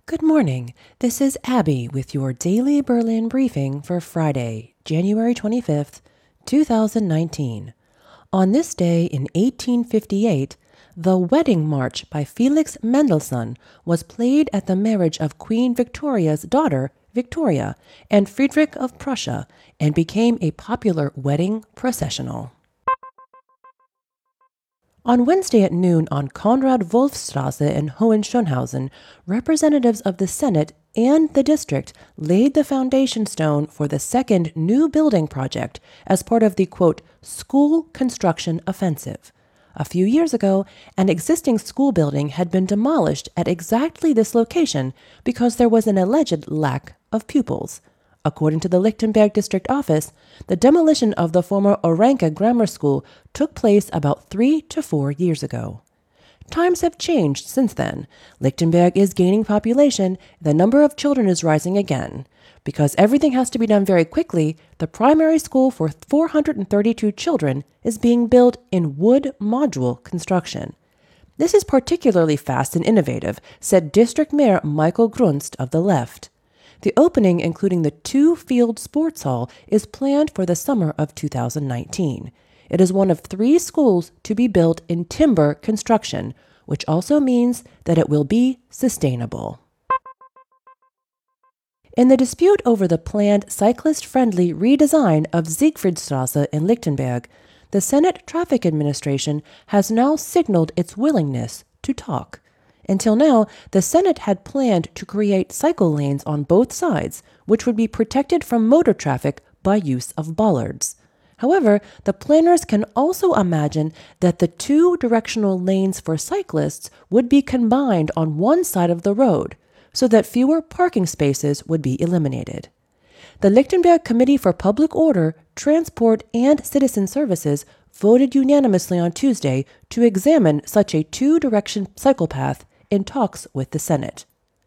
Good morning. This is Abby with your daily Berlin briefing for Friday, January 25th, 2019. On this day in 1858, the Wedding March by Felix Mendelssohn was played at the marriage of Queen Victoria's daughter, Victoria, and Friedrich of Prussia, and became a popular wedding processional. On Wednesday at noon on Konrad-Wolf-Straße in Hohenschönhausen, representatives of the Senate and the district laid the foundation stone for the second new building project as part of the, quote, school construction offensive. A few years ago, an existing school building had been demolished at exactly this location because there was an alleged lack of pupils. According to the Lichtenberg District Office, the demolition of the former Oranka Grammar School took place about 3 to 4 years ago. Times have changed since then. Lichtenberg is gaining population, the number of children is rising again. Because everything has to be done very quickly, the primary school for 432 children is being built in wood module construction. This is particularly fast and innovative, said District Mayor Michael Grunst of the left. The opening, including the two-field sports hall, is planned for the summer of 2019. It is one of 3 schools to be built in timber construction, which also means that it will be sustainable. In the dispute over the planned cyclist-friendly redesign of Siegfriedstrasse in Lichtenberg, the Senate Traffic Administration has now signaled its willingness to talk. Until now, the Senate had planned to create cycle lanes on both sides, which would be protected from motor traffic by use of bollards. However, the planners can also imagine that the 2 directional lanes for cyclists would be combined on one side of the road, so that fewer parking spaces would be eliminated. The Lichtenberg Committee for Public Order, Transport, and Citizen Services voted unanimously on Tuesday to examine such a 2-direction cycle path in talks with the Senate.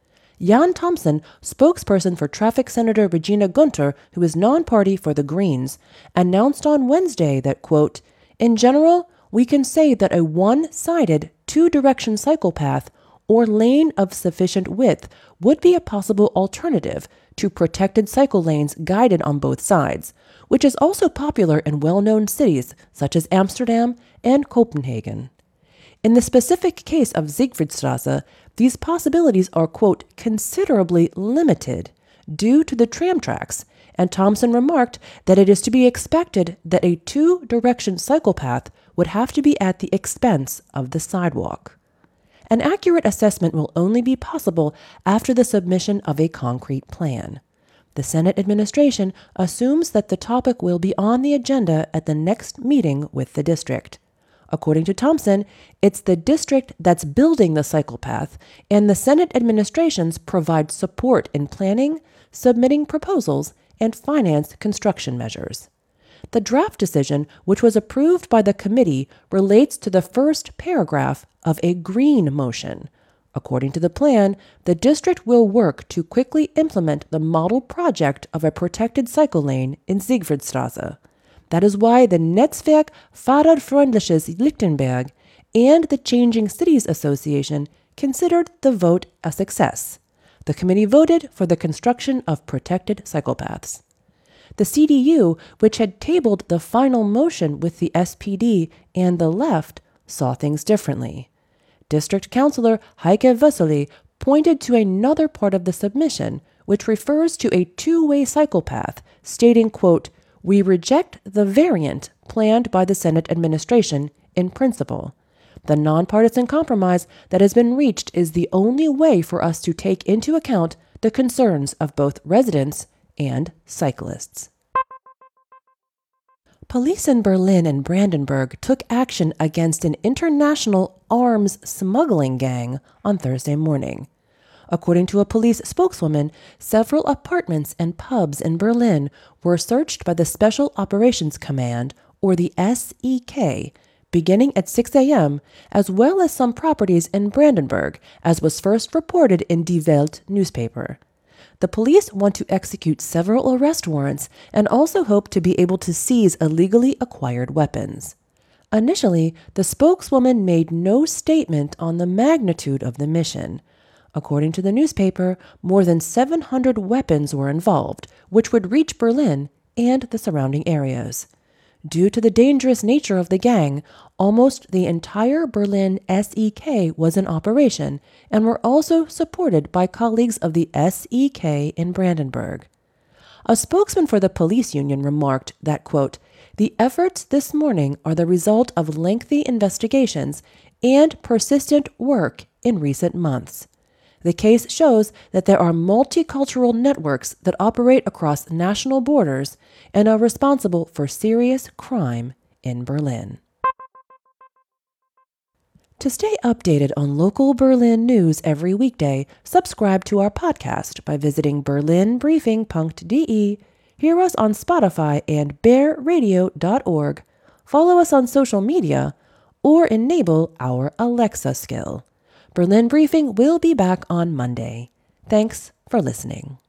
Jan Thompson, spokesperson for Traffic Senator Regina Gunter, who is non-party for the Greens, announced on Wednesday that, quote, in general, we can say that a one-sided 2-direction cycle path or lane of sufficient width would be a possible alternative to protected cycle lanes guided on both sides, which is also popular in well-known cities such as Amsterdam and Copenhagen. In the specific case of Siegfriedstrasse, these possibilities are, quote, considerably limited due to the tram tracks, and Thompson remarked that it is to be expected that a 2-direction cycle path would have to be at the expense of the sidewalk. An accurate assessment will only be possible after the submission of a concrete plan. The Senate administration assumes that the topic will be on the agenda at the next meeting with the district. According to Thompson, it's the district that's building the cycle path, and the Senate administrations provide support in planning, submitting proposals, and finance construction measures. The draft decision, which was approved by the committee, relates to the first paragraph of a green motion. According to the plan, the district will work to quickly implement the model project of a protected cycle lane in Siegfriedstrasse. That is why the Netzwerk Fahrradfreundliches Lichtenberg and the Changing Cities Association considered the vote a success. The committee voted for the construction of protected cycle paths. The CDU, which had tabled the final motion with the SPD and the left, saw things differently. District Councilor Heike Wössely pointed to another part of the submission, which refers to a 2-way cycle path, stating, quote, we reject the variant planned by the Senate administration in principle. The nonpartisan compromise that has been reached is the only way for us to take into account the concerns of both residents and cyclists. Police in Berlin and Brandenburg took action against an international arms smuggling gang on Thursday morning. According to a police spokeswoman, several apartments and pubs in Berlin were searched by the Special Operations Command, or the SEK, beginning at 6 a.m., as well as some properties in Brandenburg, as was first reported in Die Welt newspaper. The police want to execute several arrest warrants and also hope to be able to seize illegally acquired weapons. Initially, the spokeswoman made no statement on the magnitude of the mission. According to the newspaper, more than 700 weapons were involved, which would reach Berlin and the surrounding areas. Due to the dangerous nature of the gang, almost the entire Berlin SEK was in operation and were also supported by colleagues of the SEK in Brandenburg. A spokesman for the police union remarked that, quote, "The efforts this morning are the result of lengthy investigations and persistent work in recent months. The case shows that there are multicultural networks that operate across national borders and are responsible for serious crime in Berlin." To stay updated on local Berlin news every weekday, subscribe to our podcast by visiting berlinbriefing.de, hear us on Spotify and bearradio.org, follow us on social media, or enable our Alexa skill. Berlin Briefing will be back on Monday. Thanks for listening.